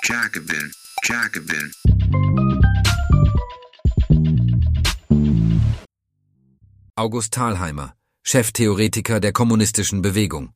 Jacobin. August Thalheimer, Cheftheoretiker der kommunistischen Bewegung.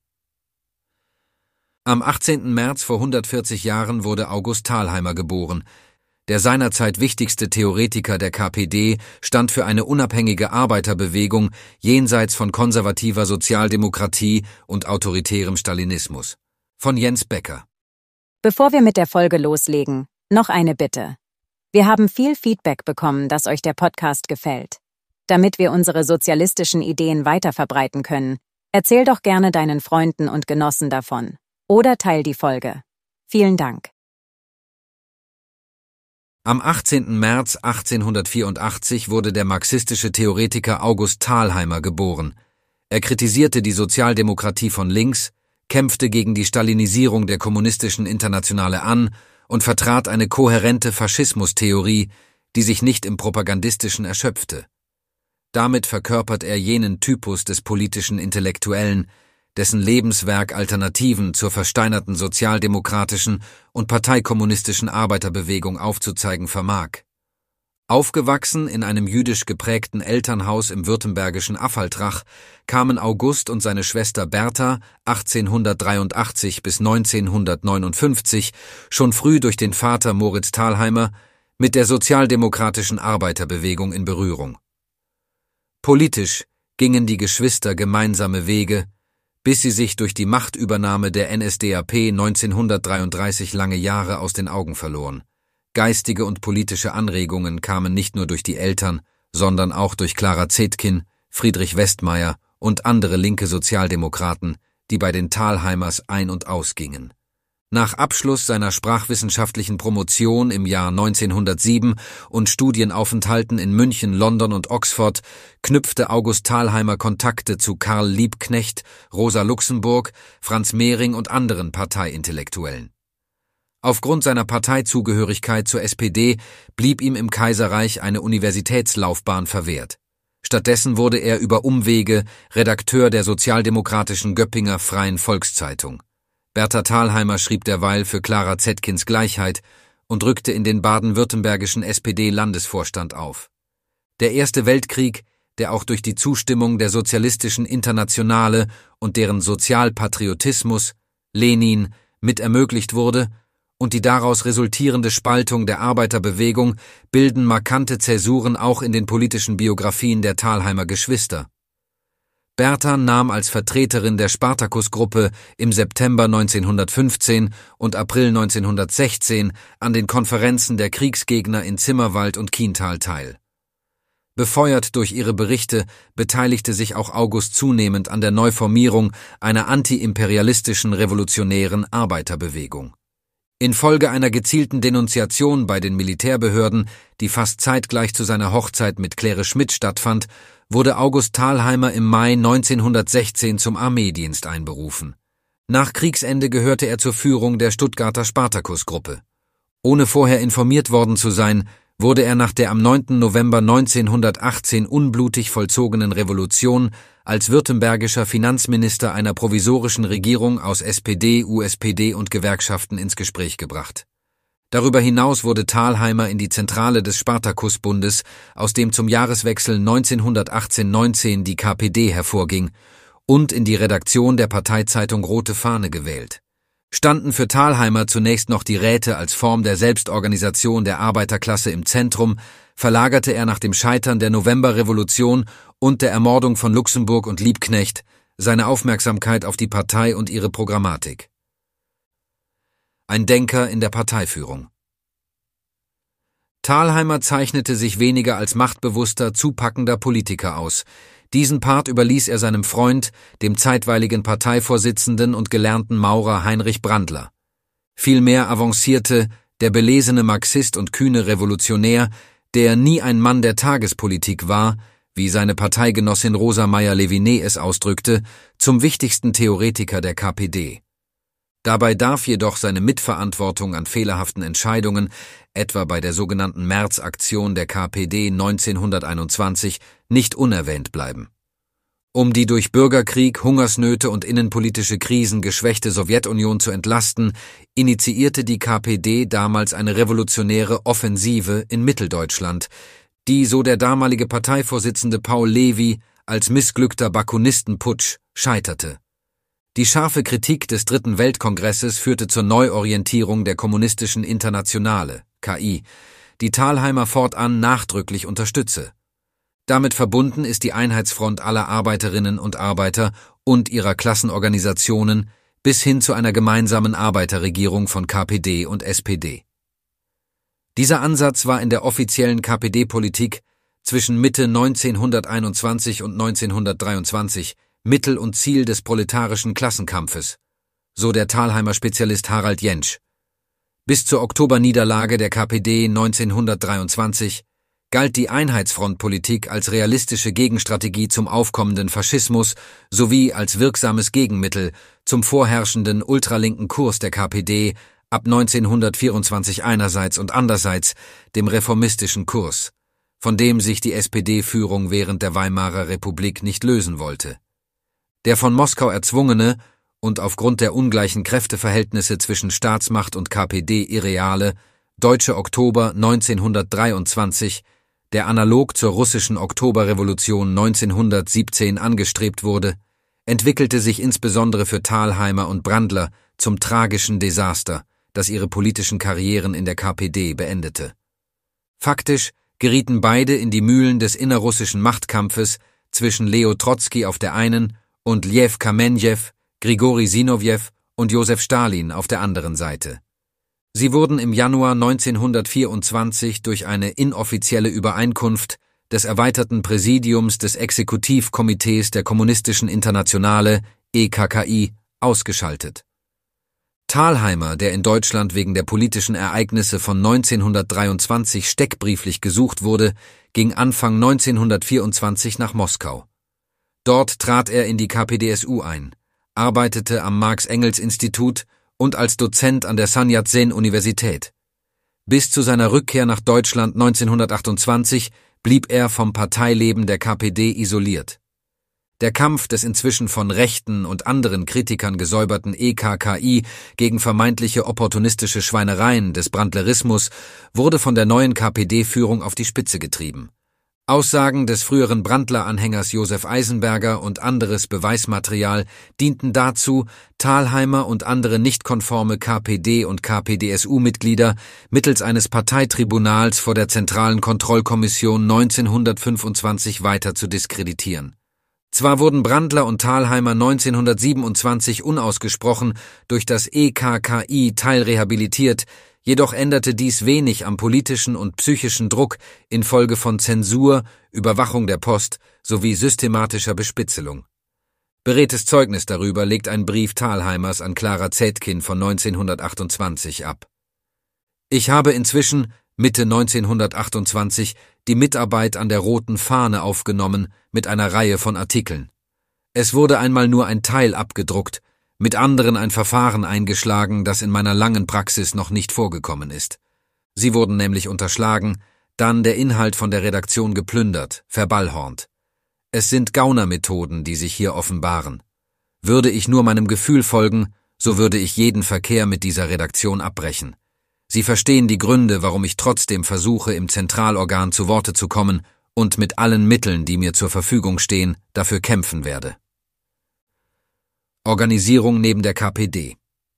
Am 18. März vor 140 Jahren wurde August Thalheimer geboren. Der seinerzeit wichtigste Theoretiker der KPD stand für eine unabhängige Arbeiterbewegung jenseits von konservativer Sozialdemokratie und autoritärem Stalinismus. Von Jens Becker. Bevor wir mit der Folge loslegen, noch eine Bitte. Wir haben viel Feedback bekommen, dass euch der Podcast gefällt. Damit wir unsere sozialistischen Ideen weiterverbreiten können, erzähl doch gerne deinen Freunden und Genossen davon. Oder teil die Folge. Vielen Dank. Am 18. März 1884 wurde der marxistische Theoretiker August Thalheimer geboren. Er kritisierte die Sozialdemokratie von links, kämpfte gegen die Stalinisierung der kommunistischen Internationale an und vertrat eine kohärente Faschismustheorie, die sich nicht im Propagandistischen erschöpfte. Damit verkörpert er jenen Typus des politischen Intellektuellen, dessen Lebenswerk Alternativen zur versteinerten sozialdemokratischen und parteikommunistischen Arbeiterbewegung aufzuzeigen vermag. Aufgewachsen in einem jüdisch geprägten Elternhaus im württembergischen Affaltrach kamen August und seine Schwester Bertha 1883 bis 1959 schon früh durch den Vater Moritz Thalheimer mit der sozialdemokratischen Arbeiterbewegung in Berührung. Politisch gingen die Geschwister gemeinsame Wege, bis sie sich durch die Machtübernahme der NSDAP 1933 lange Jahre aus den Augen verloren. Geistige und politische Anregungen kamen nicht nur durch die Eltern, sondern auch durch Clara Zetkin, Friedrich Westmeyer und andere linke Sozialdemokraten, die bei den Thalheimers ein- und ausgingen. Nach Abschluss seiner sprachwissenschaftlichen Promotion im Jahr 1907 und Studienaufenthalten in München, London und Oxford knüpfte August Thalheimer Kontakte zu Karl Liebknecht, Rosa Luxemburg, Franz Mehring und anderen Parteiintellektuellen. Aufgrund seiner Parteizugehörigkeit zur SPD blieb ihm im Kaiserreich eine Universitätslaufbahn verwehrt. Stattdessen wurde er über Umwege Redakteur der sozialdemokratischen Göppinger Freien Volkszeitung. Bertha Thalheimer schrieb derweil für Clara Zetkins Gleichheit und rückte in den baden-württembergischen SPD-Landesvorstand auf. Der Erste Weltkrieg, der auch durch die Zustimmung der Sozialistischen Internationale und deren Sozialpatriotismus, Lenin, mit ermöglicht wurde, und die daraus resultierende Spaltung der Arbeiterbewegung bilden markante Zäsuren auch in den politischen Biografien der Thalheimer Geschwister. Bertha nahm als Vertreterin der Spartakusgruppe im September 1915 und April 1916 an den Konferenzen der Kriegsgegner in Zimmerwald und Kiental teil. Befeuert durch ihre Berichte beteiligte sich auch August zunehmend an der Neuformierung einer antiimperialistischen revolutionären Arbeiterbewegung. Infolge einer gezielten Denunziation bei den Militärbehörden, die fast zeitgleich zu seiner Hochzeit mit Claire Schmidt stattfand, wurde August Thalheimer im Mai 1916 zum Armeedienst einberufen. Nach Kriegsende gehörte er zur Führung der Stuttgarter Spartakusgruppe. Ohne vorher informiert worden zu sein, wurde er nach der am 9. November 1918 unblutig vollzogenen Revolution als württembergischer Finanzminister einer provisorischen Regierung aus SPD, USPD und Gewerkschaften ins Gespräch gebracht. Darüber hinaus wurde Thalheimer in die Zentrale des Spartakusbundes, aus dem zum Jahreswechsel 1918-19 die KPD hervorging, und in die Redaktion der Parteizeitung Rote Fahne gewählt. Standen für Thalheimer zunächst noch die Räte als Form der Selbstorganisation der Arbeiterklasse im Zentrum, verlagerte er nach dem Scheitern der Novemberrevolution und der Ermordung von Luxemburg und Liebknecht seine Aufmerksamkeit auf die Partei und ihre Programmatik. Ein Denker in der Parteiführung. Thalheimer zeichnete sich weniger als machtbewusster, zupackender Politiker aus. Diesen Part überließ er seinem Freund, dem zeitweiligen Parteivorsitzenden und gelernten Maurer Heinrich Brandler. Vielmehr avancierte der belesene Marxist und kühne Revolutionär, der nie ein Mann der Tagespolitik war, wie seine Parteigenossin Rosa Meyer-Leviné es ausdrückte, zum wichtigsten Theoretiker der KPD. Dabei darf jedoch seine Mitverantwortung an fehlerhaften Entscheidungen, etwa bei der sogenannten Märzaktion der KPD 1921, nicht unerwähnt bleiben. Um die durch Bürgerkrieg, Hungersnöte und innenpolitische Krisen geschwächte Sowjetunion zu entlasten, initiierte die KPD damals eine revolutionäre Offensive in Mitteldeutschland, die, so der damalige Parteivorsitzende Paul Levi, als missglückter Bakunistenputsch scheiterte. Die scharfe Kritik des Dritten Weltkongresses führte zur Neuorientierung der Kommunistischen Internationale, KI, die Thalheimer fortan nachdrücklich unterstütze. Damit verbunden ist die Einheitsfront aller Arbeiterinnen und Arbeiter und ihrer Klassenorganisationen bis hin zu einer gemeinsamen Arbeiterregierung von KPD und SPD. Dieser Ansatz war in der offiziellen KPD-Politik zwischen Mitte 1921 und 1923 Mittel und Ziel des proletarischen Klassenkampfes, so der Thalheimer Spezialist Harald Jentsch. Bis zur Oktoberniederlage der KPD 1923 galt die Einheitsfrontpolitik als realistische Gegenstrategie zum aufkommenden Faschismus sowie als wirksames Gegenmittel zum vorherrschenden ultralinken Kurs der KPD ab 1924 einerseits und andererseits dem reformistischen Kurs, von dem sich die SPD-Führung während der Weimarer Republik nicht lösen wollte. Der von Moskau erzwungene und aufgrund der ungleichen Kräfteverhältnisse zwischen Staatsmacht und KPD irreale Deutsche Oktober 1923, der analog zur russischen Oktoberrevolution 1917 angestrebt wurde, entwickelte sich insbesondere für Thalheimer und Brandler zum tragischen Desaster, das ihre politischen Karrieren in der KPD beendete. Faktisch gerieten beide in die Mühlen des innerrussischen Machtkampfes zwischen Leo Trotzki auf der einen und Ljew Kamenjew, Grigori Sinowjew und Josef Stalin auf der anderen Seite. Sie wurden im Januar 1924 durch eine inoffizielle Übereinkunft des erweiterten Präsidiums des Exekutivkomitees der Kommunistischen Internationale, EKKI, ausgeschaltet. Thalheimer, der in Deutschland wegen der politischen Ereignisse von 1923 steckbrieflich gesucht wurde, ging Anfang 1924 nach Moskau. Dort trat er in die KPdSU ein, arbeitete am Marx-Engels-Institut und als Dozent an der Sun Yat-sen-Universität. Bis zu seiner Rückkehr nach Deutschland 1928 blieb er vom Parteileben der KPD isoliert. Der Kampf des inzwischen von Rechten und anderen Kritikern gesäuberten EKKI gegen vermeintliche opportunistische Schweinereien des Brandlerismus wurde von der neuen KPD-Führung auf die Spitze getrieben. Aussagen des früheren Brandler-Anhängers Josef Eisenberger und anderes Beweismaterial dienten dazu, Thalheimer und andere nicht konforme KPD- und KPdSU-Mitglieder mittels eines Parteitribunals vor der Zentralen Kontrollkommission 1925 weiter zu diskreditieren. Zwar wurden Brandler und Thalheimer 1927 unausgesprochen durch das EKKI teilrehabilitiert, jedoch änderte dies wenig am politischen und psychischen Druck infolge von Zensur, Überwachung der Post sowie systematischer Bespitzelung. Beredtes Zeugnis darüber legt ein Brief Thalheimers an Clara Zetkin von 1928 ab. Ich habe inzwischen, Mitte 1928, die Mitarbeit an der Roten Fahne aufgenommen mit einer Reihe von Artikeln. Es wurde einmal nur ein Teil abgedruckt, mit anderen ein Verfahren eingeschlagen, das in meiner langen Praxis noch nicht vorgekommen ist. Sie wurden nämlich unterschlagen, dann der Inhalt von der Redaktion geplündert, verballhornt. Es sind Gaunermethoden, die sich hier offenbaren. Würde ich nur meinem Gefühl folgen, so würde ich jeden Verkehr mit dieser Redaktion abbrechen. Sie verstehen die Gründe, warum ich trotzdem versuche, im Zentralorgan zu Worte zu kommen und mit allen Mitteln, die mir zur Verfügung stehen, dafür kämpfen werde. Organisierung neben der KPD.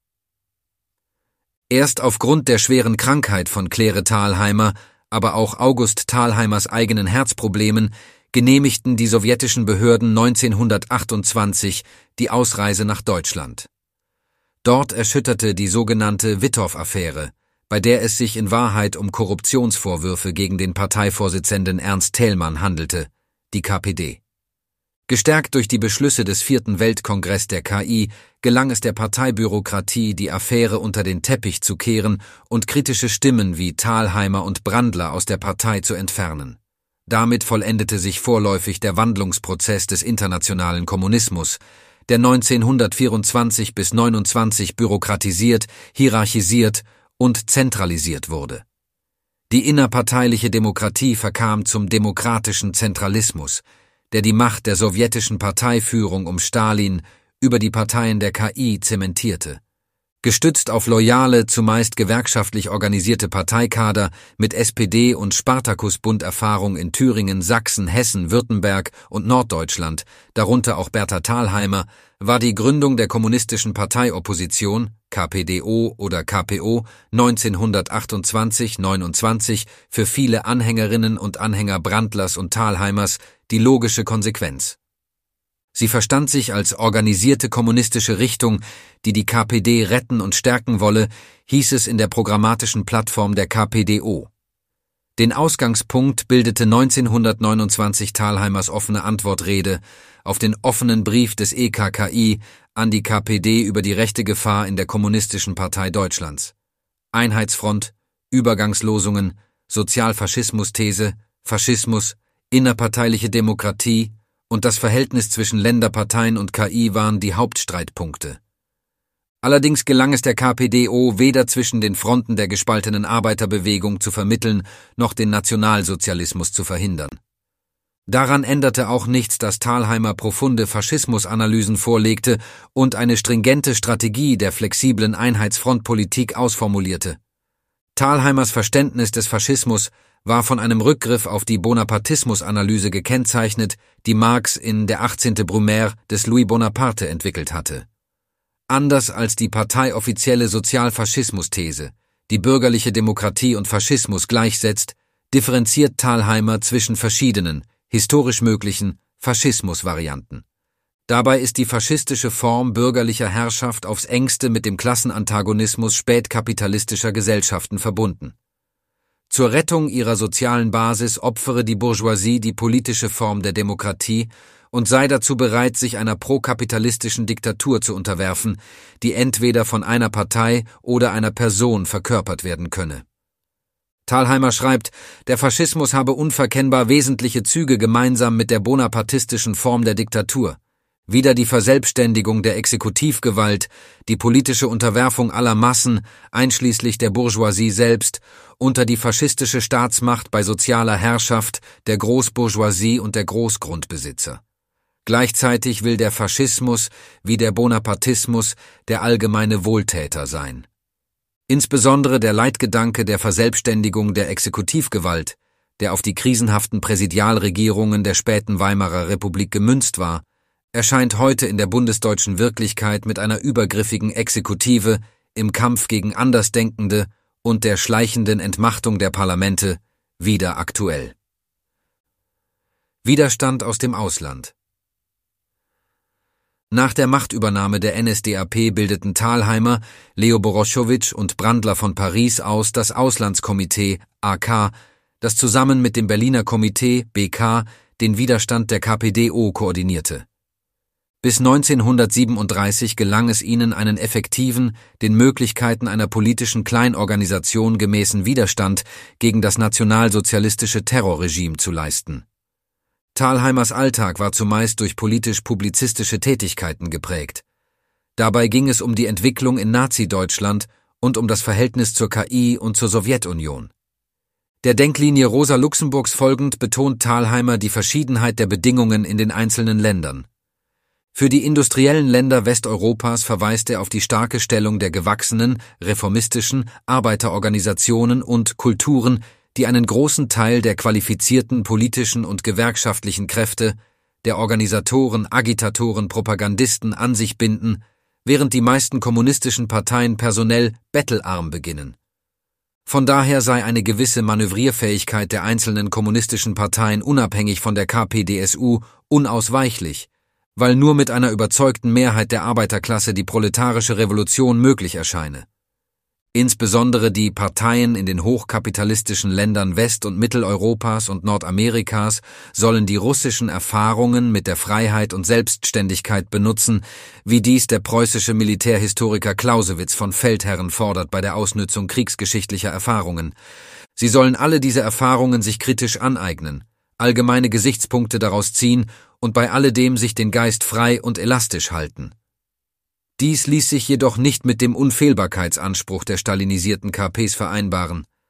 Erst aufgrund der schweren Krankheit von Claire Thalheimer, aber auch August Thalheimers eigenen Herzproblemen, genehmigten die sowjetischen Behörden 1928 die Ausreise nach Deutschland. Dort erschütterte die sogenannte Wittorf-Affäre, bei der es sich in Wahrheit um Korruptionsvorwürfe gegen den Parteivorsitzenden Ernst Thälmann handelte, die KPD. Gestärkt durch die Beschlüsse des 4. Weltkongress der KI gelang es der Parteibürokratie, die Affäre unter den Teppich zu kehren und kritische Stimmen wie Thalheimer und Brandler aus der Partei zu entfernen. Damit vollendete sich vorläufig der Wandlungsprozess des internationalen Kommunismus, der 1924 bis 1929 bürokratisiert, hierarchisiert und zentralisiert wurde. Die innerparteiliche Demokratie verkam zum demokratischen Zentralismus, der die Macht der sowjetischen Parteiführung um Stalin über die Parteien der KI zementierte. Gestützt auf loyale, zumeist gewerkschaftlich organisierte Parteikader mit SPD- und Spartakusbund-Erfahrung in Thüringen, Sachsen, Hessen, Württemberg und Norddeutschland, darunter auch Berta Thalheimer, war die Gründung der kommunistischen Parteiopposition, KPDO oder KPO, 1928-29 für viele Anhängerinnen und Anhänger Brandlers und Thalheimers die logische Konsequenz. Sie verstand sich als organisierte kommunistische Richtung, die die KPD retten und stärken wolle, hieß es in der programmatischen Plattform der KPDO. Den Ausgangspunkt bildete 1929 Thalheimers offene Antwortrede auf den offenen Brief des EKKI an die KPD über die rechte Gefahr in der Kommunistischen Partei Deutschlands. Einheitsfront, Übergangslosungen, Sozialfaschismus-These, Faschismus, innerparteiliche Demokratie und das Verhältnis zwischen Länderparteien und KI waren die Hauptstreitpunkte. Allerdings gelang es der KPDO weder zwischen den Fronten der gespaltenen Arbeiterbewegung zu vermitteln, noch den Nationalsozialismus zu verhindern. Daran änderte auch nichts, dass Thalheimer profunde Faschismusanalysen vorlegte und eine stringente Strategie der flexiblen Einheitsfrontpolitik ausformulierte. Thalheimers Verständnis des Faschismus war von einem Rückgriff auf die Bonapartismus-Analyse gekennzeichnet, die Marx in Der 18. Brumaire des Louis Bonaparte entwickelt hatte. Anders als die parteioffizielle Sozialfaschismus-These, die bürgerliche Demokratie und Faschismus gleichsetzt, differenziert Thalheimer zwischen verschiedenen, historisch möglichen Faschismus-Varianten. Dabei ist die faschistische Form bürgerlicher Herrschaft aufs engste mit dem Klassenantagonismus spätkapitalistischer Gesellschaften verbunden. Zur Rettung ihrer sozialen Basis opfere die Bourgeoisie die politische Form der Demokratie und sei dazu bereit, sich einer prokapitalistischen Diktatur zu unterwerfen, die entweder von einer Partei oder einer Person verkörpert werden könne. Thalheimer schreibt, der Faschismus habe unverkennbar wesentliche Züge gemeinsam mit der bonapartistischen Form der Diktatur. Wieder die Verselbstständigung der Exekutivgewalt, die politische Unterwerfung aller Massen, einschließlich der Bourgeoisie selbst, unter die faschistische Staatsmacht bei sozialer Herrschaft der Großbourgeoisie und der Großgrundbesitzer. Gleichzeitig will der Faschismus, wie der Bonapartismus, der allgemeine Wohltäter sein. Insbesondere der Leitgedanke der Verselbstständigung der Exekutivgewalt, der auf die krisenhaften Präsidialregierungen der späten Weimarer Republik gemünzt war, erscheint heute in der bundesdeutschen Wirklichkeit mit einer übergriffigen Exekutive im Kampf gegen Andersdenkende und der schleichenden Entmachtung der Parlamente wieder aktuell. Widerstand aus dem Ausland. Nach der Machtübernahme der NSDAP bildeten Thalheimer, Leo Boroschowitsch und Brandler von Paris aus das Auslandskomitee AK, das zusammen mit dem Berliner Komitee BK den Widerstand der KPDO koordinierte. Bis 1937 gelang es ihnen, einen effektiven, den Möglichkeiten einer politischen Kleinorganisation gemäßen Widerstand gegen das nationalsozialistische Terrorregime zu leisten. Thalheimers Alltag war zumeist durch politisch-publizistische Tätigkeiten geprägt. Dabei ging es um die Entwicklung in Nazi-Deutschland und um das Verhältnis zur KI und zur Sowjetunion. Der Denklinie Rosa Luxemburgs folgend betont Thalheimer die Verschiedenheit der Bedingungen in den einzelnen Ländern. Für die industriellen Länder Westeuropas verweist er auf die starke Stellung der gewachsenen, reformistischen Arbeiterorganisationen und Kulturen, die einen großen Teil der qualifizierten politischen und gewerkschaftlichen Kräfte, der Organisatoren, Agitatoren, Propagandisten an sich binden, während die meisten kommunistischen Parteien personell bettelarm beginnen. Von daher sei eine gewisse Manövrierfähigkeit der einzelnen kommunistischen Parteien unabhängig von der KPdSU unausweichlich, weil nur mit einer überzeugten Mehrheit der Arbeiterklasse die proletarische Revolution möglich erscheine. Insbesondere die Parteien in den hochkapitalistischen Ländern West- und Mitteleuropas und Nordamerikas sollen die russischen Erfahrungen mit der Freiheit und Selbstständigkeit benutzen, wie dies der preußische Militärhistoriker Clausewitz von Feldherren fordert bei der Ausnützung kriegsgeschichtlicher Erfahrungen. Sie sollen alle diese Erfahrungen sich kritisch aneignen, allgemeine Gesichtspunkte daraus ziehen und bei alledem sich den Geist frei und elastisch halten. Dies ließ sich jedoch nicht mit dem Unfehlbarkeitsanspruch der stalinisierten KPs vereinbaren.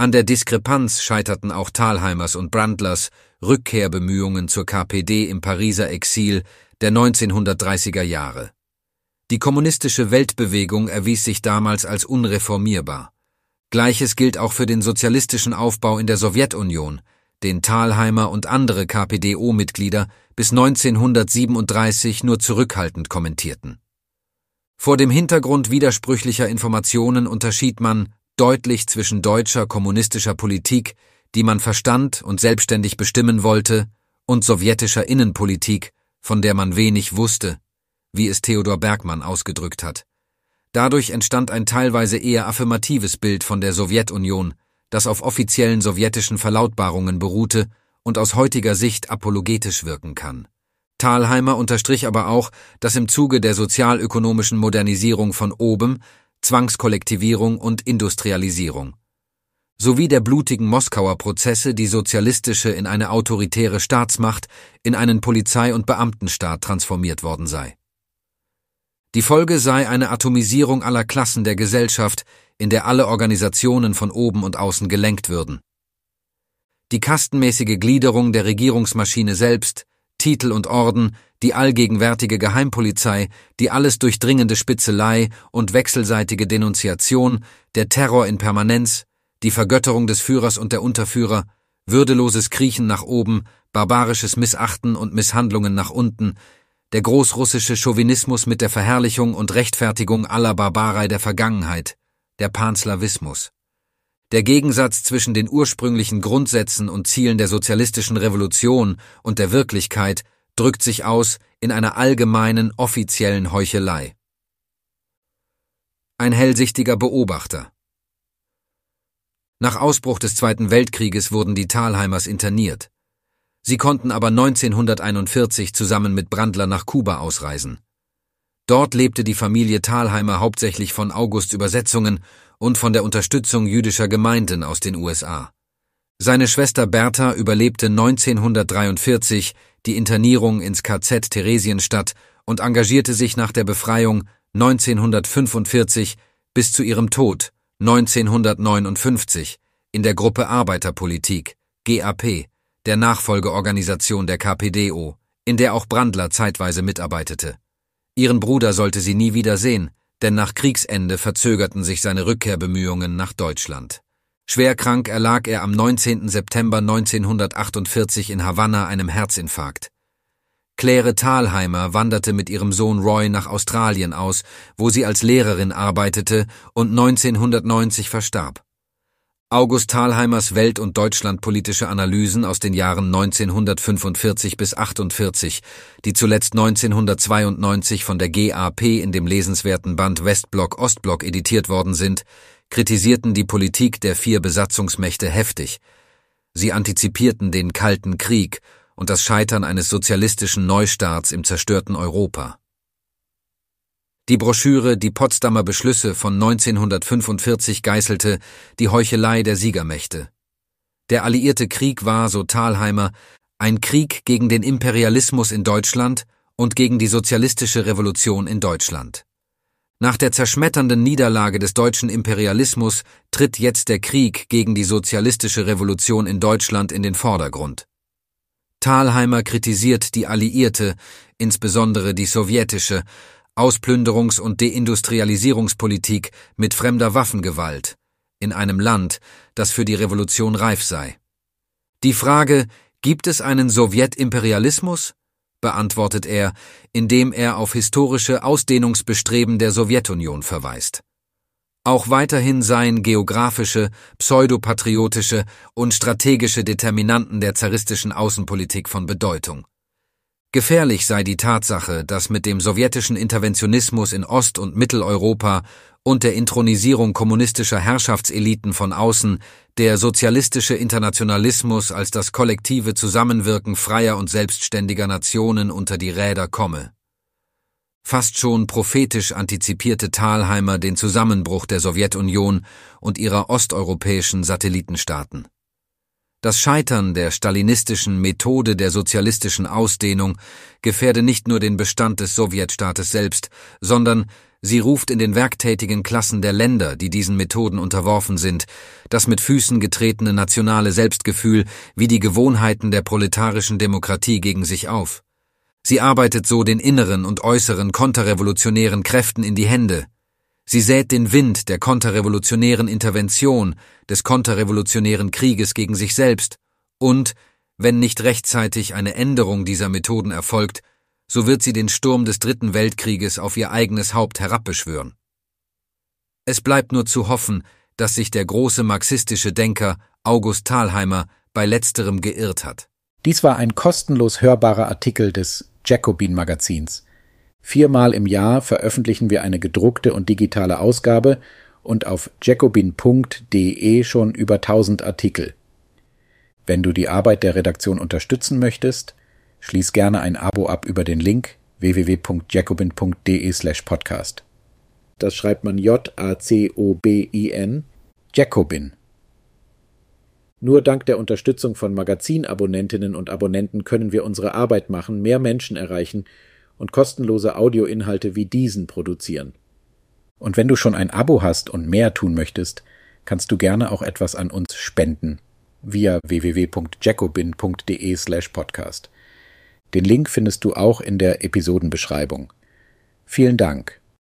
An der Diskrepanz scheiterten auch Thalheimers und Brandlers Rückkehrbemühungen zur KPD im Pariser Exil der 1930er Jahre. Die kommunistische Weltbewegung erwies sich damals als unreformierbar. Gleiches gilt auch für den sozialistischen Aufbau in der Sowjetunion, den Thalheimer und andere KPDO-Mitglieder bis 1937 nur zurückhaltend kommentierten. Vor dem Hintergrund widersprüchlicher Informationen unterschied man deutlich zwischen deutscher kommunistischer Politik, die man verstand und selbstständig bestimmen wollte, und sowjetischer Innenpolitik, von der man wenig wusste, wie es Theodor Bergmann ausgedrückt hat. Dadurch entstand ein teilweise eher affirmatives Bild von der Sowjetunion, das auf offiziellen sowjetischen Verlautbarungen beruhte und aus heutiger Sicht apologetisch wirken kann. Thalheimer unterstrich aber auch, dass im Zuge der sozialökonomischen Modernisierung von oben Zwangskollektivierung und Industrialisierung sowie der blutigen Moskauer Prozesse die sozialistische in eine autoritäre Staatsmacht in einen Polizei- und Beamtenstaat transformiert worden sei. Die Folge sei eine Atomisierung aller Klassen der Gesellschaft, in der alle Organisationen von oben und außen gelenkt würden. Die kastenmäßige Gliederung der Regierungsmaschine selbst, Titel und Orden, die allgegenwärtige Geheimpolizei, die alles durchdringende Spitzelei und wechselseitige Denunziation, der Terror in Permanenz, die Vergötterung des Führers und der Unterführer, würdeloses Kriechen nach oben, barbarisches Missachten und Misshandlungen nach unten, der großrussische Chauvinismus mit der Verherrlichung und Rechtfertigung aller Barbarei der Vergangenheit, der Panslawismus. Der Gegensatz zwischen den ursprünglichen Grundsätzen und Zielen der sozialistischen Revolution und der Wirklichkeit drückt sich aus in einer allgemeinen, offiziellen Heuchelei. Ein hellsichtiger Beobachter. Nach Ausbruch des Zweiten Weltkrieges wurden die Thalheimers interniert. Sie konnten aber 1941 zusammen mit Brandler nach Kuba ausreisen. Dort lebte die Familie Thalheimer hauptsächlich von Augusts Übersetzungen und von der Unterstützung jüdischer Gemeinden aus den USA. Seine Schwester Bertha überlebte 1943 die Internierung ins KZ Theresienstadt und engagierte sich nach der Befreiung 1945 bis zu ihrem Tod 1959 in der Gruppe Arbeiterpolitik, GAP, der Nachfolgeorganisation der KPDO, in der auch Brandler zeitweise mitarbeitete. Ihren Bruder sollte sie nie wieder sehen, denn nach Kriegsende verzögerten sich seine Rückkehrbemühungen nach Deutschland. Schwerkrank erlag er am 19. September 1948 in Havanna einem Herzinfarkt. Claire Thalheimer wanderte mit ihrem Sohn Roy nach Australien aus, wo sie als Lehrerin arbeitete und 1990 verstarb. August Thalheimers welt- und deutschlandpolitische Analysen aus den Jahren 1945 bis 1948, die zuletzt 1992 von der GAP in dem lesenswerten Band Westblock-Ostblock editiert worden sind, kritisierten die Politik der 4 Besatzungsmächte heftig. Sie antizipierten den Kalten Krieg und das Scheitern eines sozialistischen Neustarts im zerstörten Europa. Die Broschüre »Die Potsdamer Beschlüsse« von 1945 geißelte die Heuchelei der Siegermächte. Der alliierte Krieg war, so Thalheimer, ein Krieg gegen den Imperialismus in Deutschland und gegen die sozialistische Revolution in Deutschland. Nach der zerschmetternden Niederlage des deutschen Imperialismus tritt jetzt der Krieg gegen die sozialistische Revolution in Deutschland in den Vordergrund. Thalheimer kritisiert die alliierte, insbesondere die sowjetische, Ausplünderungs- und Deindustrialisierungspolitik mit fremder Waffengewalt in einem Land, das für die Revolution reif sei. Die Frage, gibt es einen Sowjetimperialismus? Beantwortet er, indem er auf historische Ausdehnungsbestreben der Sowjetunion verweist. Auch weiterhin seien geografische, pseudopatriotische und strategische Determinanten der zaristischen Außenpolitik von Bedeutung. Gefährlich sei die Tatsache, dass mit dem sowjetischen Interventionismus in Ost- und Mitteleuropa und der Inthronisierung kommunistischer Herrschaftseliten von außen der sozialistische Internationalismus als das kollektive Zusammenwirken freier und selbstständiger Nationen unter die Räder komme. Fast schon prophetisch antizipierte Thalheimer den Zusammenbruch der Sowjetunion und ihrer osteuropäischen Satellitenstaaten. Das Scheitern der stalinistischen Methode der sozialistischen Ausdehnung gefährde nicht nur den Bestand des Sowjetstaates selbst, sondern, Sie ruft in den werktätigen Klassen der Länder, die diesen Methoden unterworfen sind, das mit Füßen getretene nationale Selbstgefühl wie die Gewohnheiten der proletarischen Demokratie gegen sich auf. Sie arbeitet so den inneren und äußeren konterrevolutionären Kräften in die Hände. Sie sät den Wind der konterrevolutionären Intervention, des konterrevolutionären Krieges gegen sich selbst und, wenn nicht rechtzeitig eine Änderung dieser Methoden erfolgt, so wird sie den Sturm des Dritten Weltkrieges auf ihr eigenes Haupt herabbeschwören. Es bleibt nur zu hoffen, dass sich der große marxistische Denker August Thalheimer bei letzterem geirrt hat. Dies war ein kostenlos hörbarer Artikel des Jacobin-Magazins. 4-mal im Jahr veröffentlichen wir eine gedruckte und digitale Ausgabe und auf jacobin.de schon über 1000 Artikel. Wenn du die Arbeit der Redaktion unterstützen möchtest, schließ gerne ein Abo ab über den Link www.jacobin.de/podcast. Das schreibt man Jacobin, Jacobin. Nur dank der Unterstützung von Magazinabonnentinnen und Abonnenten können wir unsere Arbeit machen, mehr Menschen erreichen und kostenlose Audioinhalte wie diesen produzieren. Und wenn du schon ein Abo hast und mehr tun möchtest, kannst du gerne auch etwas an uns spenden via www.jacobin.de/podcast. Den Link findest du auch in der Episodenbeschreibung. Vielen Dank.